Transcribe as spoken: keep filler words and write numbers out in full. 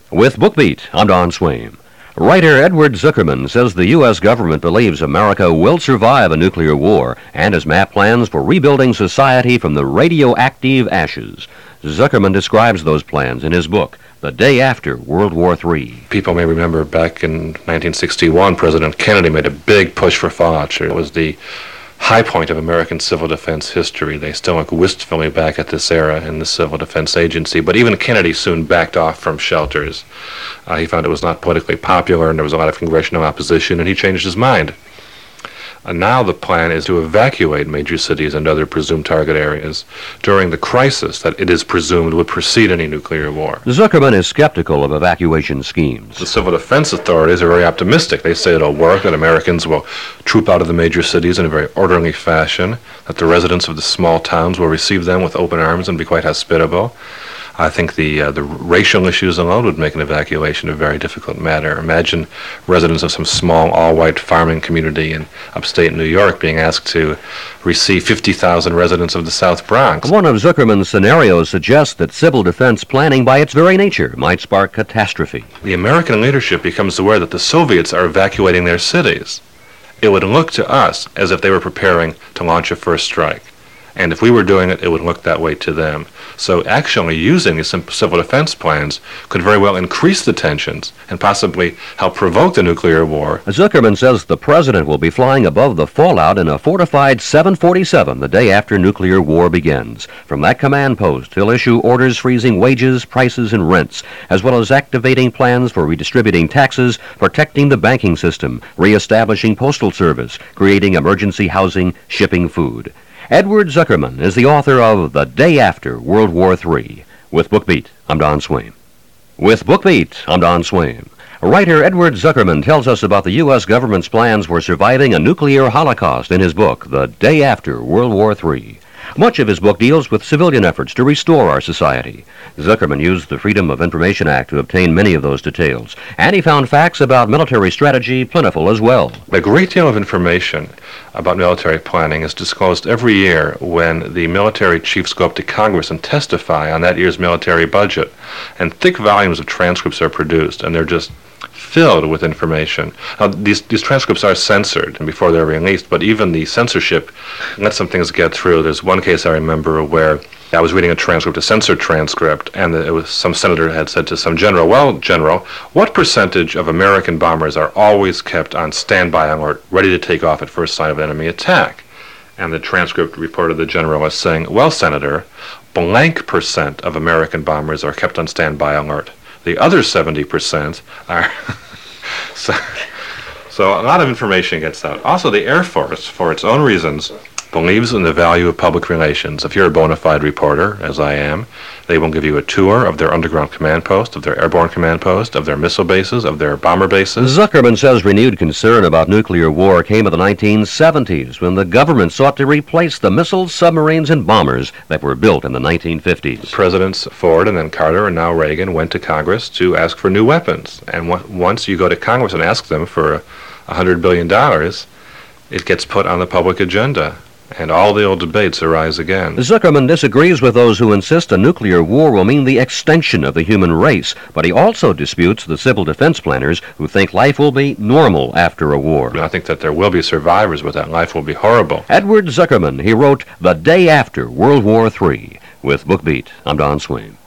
With BookBeat, I'm Don Swain. Writer Edward Zuckerman says the U S government believes America will survive a nuclear war and has mapped plans for rebuilding society from the radioactive ashes. Zuckerman describes those plans in his book, The Day After World War Three. People may remember back in nineteen sixty-one, President Kennedy made a big push for fallout shelter. It was the high point of American civil defense history. They still look wistfully back at this era in the Civil Defense Agency, but even Kennedy soon backed off from shelters. Uh, he found it was not politically popular, and there was a lot of congressional opposition, and he changed his mind. And now the plan is to evacuate major cities and other presumed target areas during the crisis that it is presumed would precede any nuclear war. Zuckerman is skeptical of evacuation schemes. The civil defense authorities are very optimistic. They say it'll work, that Americans will troop out of the major cities in a very orderly fashion, that the residents of the small towns will receive them with open arms and be quite hospitable. I think the uh, the racial issues alone would make an evacuation a very difficult matter. Imagine residents of some small all-white farming community in upstate New York being asked to receive fifty thousand residents of the South Bronx. One of Zuckerman's scenarios suggests that civil defense planning by its very nature might spark catastrophe. The American leadership becomes aware that the Soviets are evacuating their cities. It would look to us as if they were preparing to launch a first strike. And if we were doing it, it would look that way to them. So actually using these civil defense plans could very well increase the tensions and possibly help provoke the nuclear war. Zuckerman says the president will be flying above the fallout in a fortified seven forty-seven the day after nuclear war begins. From that command post, he'll issue orders freezing wages, prices, and rents, as well as activating plans for redistributing taxes, protecting the banking system, reestablishing postal service, creating emergency housing, shipping food. Edward Zuckerman is the author of The Day After World War Three. With BookBeat, I'm Don Swain. With BookBeat, I'm Don Swain. Writer Edward Zuckerman tells us about the U S government's plans for surviving a nuclear holocaust in his book, The Day After World War Three. Much of his book deals with civilian efforts to restore our society. Zuckerman used the Freedom of Information Act to obtain many of those details, and he found facts about military strategy plentiful as well. A great deal of information about military planning is disclosed every year when the military chiefs go up to Congress and testify on that year's military budget. And thick volumes of transcripts are produced, and they're just filled with information. Now, these, these transcripts are censored before they're released, but even the censorship lets some things get through. There's one case I remember where I was reading a transcript, a censored transcript, and it was some senator had said to some general, "Well, General, what percentage of American bombers are always kept on standby alert, ready to take off at first sign of enemy attack?" And the transcript reported the general as saying, "Well, Senator, blank percent of American bombers are kept on standby alert. The other seventy percent are..." so, so a lot of information gets out. Also, the Air Force, for its own reasons, believes in the value of public relations. If you're a bona fide reporter, as I am, they will give you a tour of their underground command post, of their airborne command post, of their missile bases, of their bomber bases. Zuckerman says renewed concern about nuclear war came in the nineteen seventies when the government sought to replace the missiles, submarines, and bombers that were built in the nineteen fifties. Presidents Ford and then Carter and now Reagan went to Congress to ask for new weapons. And w- once you go to Congress and ask them for one hundred billion dollars, it gets put on the public agenda. And all the old debates arise again. Zuckerman disagrees with those who insist a nuclear war will mean the extinction of the human race, but he also disputes the civil defense planners who think life will be normal after a war. I think that there will be survivors, but that life will be horrible. Edward Zuckerman, he wrote The Day After World War Three. With BookBeat, I'm Don Swain.